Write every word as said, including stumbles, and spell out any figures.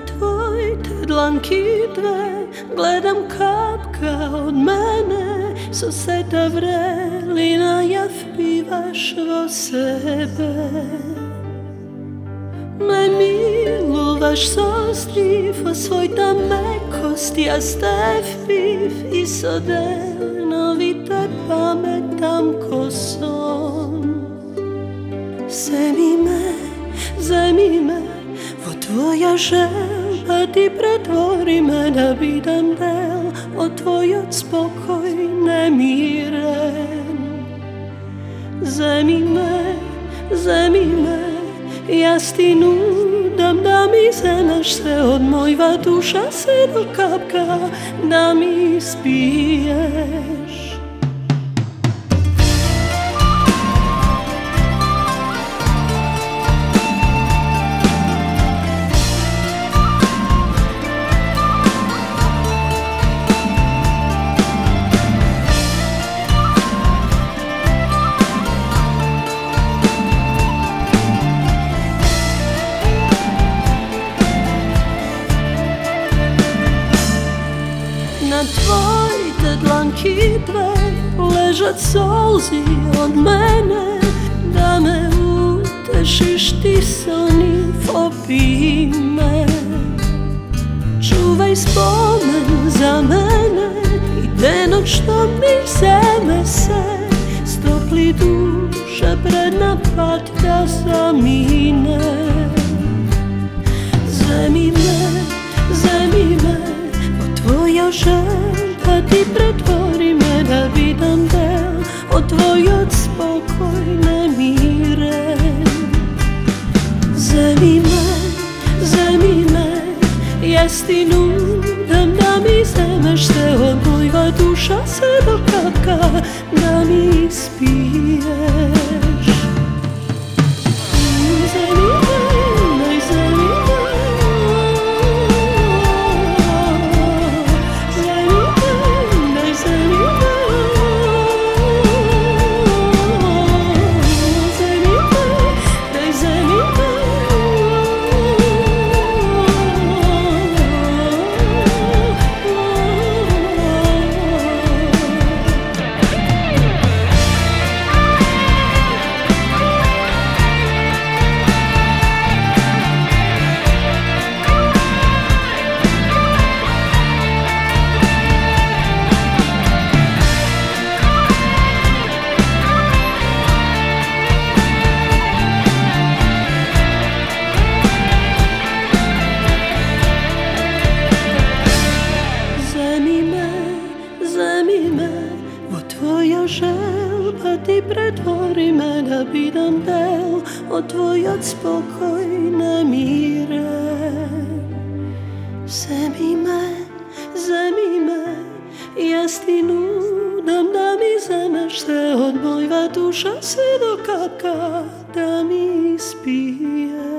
tvoj te dlanky dve gledam kapka od mene, soseda vrelina ja vpívaš vo sebe. Me miluješ sostriv, o svojta mekosti a ste vpiv i sodeno vitar pametam ko son. Zemi me, zemi me, vo tvoja želba ti pretvori me da bidam del od tvojot spokoj nemiren. Zemi me, zemi me, ja ti nudam da mi zemeš se od mojva duša se do kapka da mi spiješ. Na tvoj te dlanky dve ležat solzi od mene, da me utešiš ti soniv opime. Čuvaj spomen za mene i deno što mi zeme se stopli duša pred napad da zamine. Zemi me, zemi me, tvoja želba ti pretvori me da bidam del od tvojot spokoj nemiren. Zemi me, zemi me, ja ti nudam da mi zemeš se od mojva duša se do kapka da mi spiješ. Zemi me, zemi me, tvoja želba ti pretvori me da bidam del od tvojot spokoj nemiren. Zemi me, zemi me, ja ti nudam da mi zemeš se od mojva duša se do kapka da mi spije.